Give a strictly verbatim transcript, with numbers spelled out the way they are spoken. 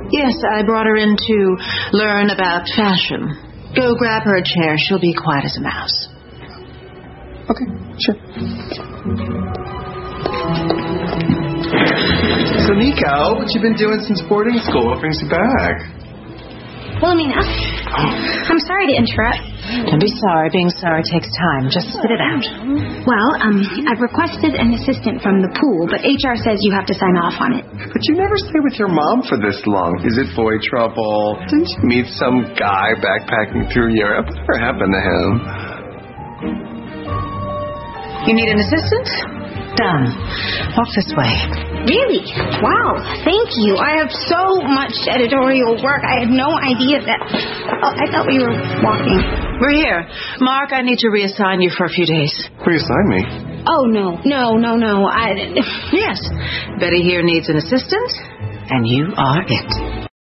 Yes, I brought her in to learn about fashion. Go grab her a chair. She'll be quiet as a mouse. Okay, sure. So, Nico, what you been doing since boarding school? What brings you back? Wilhelmina, I'm sorry to interrupt. Don't be sorry. Being sorry takes time. Just spit it out. Well, um, I've requested an assistant from the pool, but H R says you have to sign off on it. But you never stay with your mom for this long. Is it boy trouble? Didn't you meet some guy backpacking through Europe? Whatever happened to him? You need an assistant? Done. Walk this way. Really? Wow. Thank you. I have so much editorial work. I had no idea that... Oh, I thought we were walking. We're here. Mark, I need to reassign you for a few days. Reassign me? Oh, no. No, no, no. I... Yes. Betty here needs an assistant, and you are it.